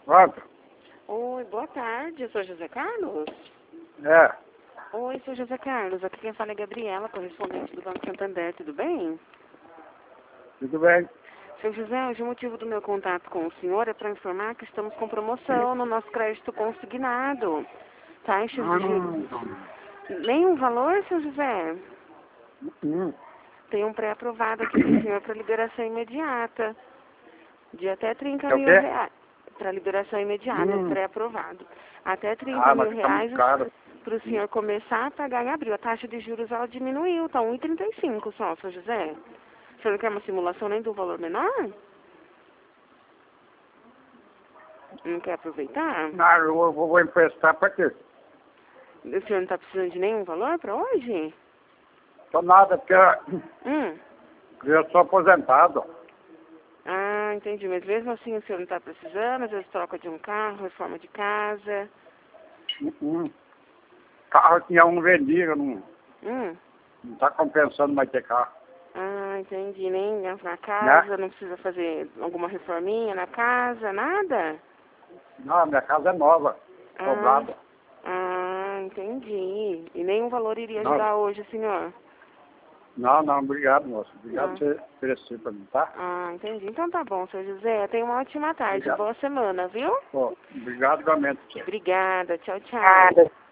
Pronto. Oi, boa tarde, eu sou José Carlos? É. Oi, sou José Carlos, aqui quem fala é Gabriela, correspondente do Banco Santander, tudo bem? Tudo bem? Seu José, hoje o motivo do meu contato com o senhor é para informar que estamos com promoção no nosso crédito consignado. Taxas de juros. Nenhum valor, seu José? Tem um pré-aprovado aqui para o senhor para liberação imediata. De até 30 É o mil quê? reais. Para liberação imediata, pré-aprovado. Até 30 Ah, mil mas tá muito reais caro. para o senhor começar a pagar em abril. A taxa de juros ela diminuiu, está 1,35 só, seu José. O senhor não quer uma simulação nem do valor menor? Não quer aproveitar? Não, eu vou emprestar pra quê? O senhor não está precisando de nenhum valor para hoje? Só nada, porque Hum. eu sou aposentado. Ah, entendi. Mas mesmo assim o senhor não está precisando, às vezes troca de um carro, reforma de casa. Carro tinha um vendido, não Hum. tá compensando mais ter carro. Ah, entendi. Nem na casa, não precisa fazer alguma reforminha na casa, nada? Não, minha casa é nova, poblada. Entendi. E nenhum valor iria Não. ajudar hoje, senhor? Não, obrigado, moço. Obrigado Não. por você oferecer pra mim, tá? Ah, entendi. Então tá bom, seu José. Tenha uma ótima tarde. Obrigado. Boa semana, viu? Pô, obrigado igualmente. Obrigada. Tchau, tchau.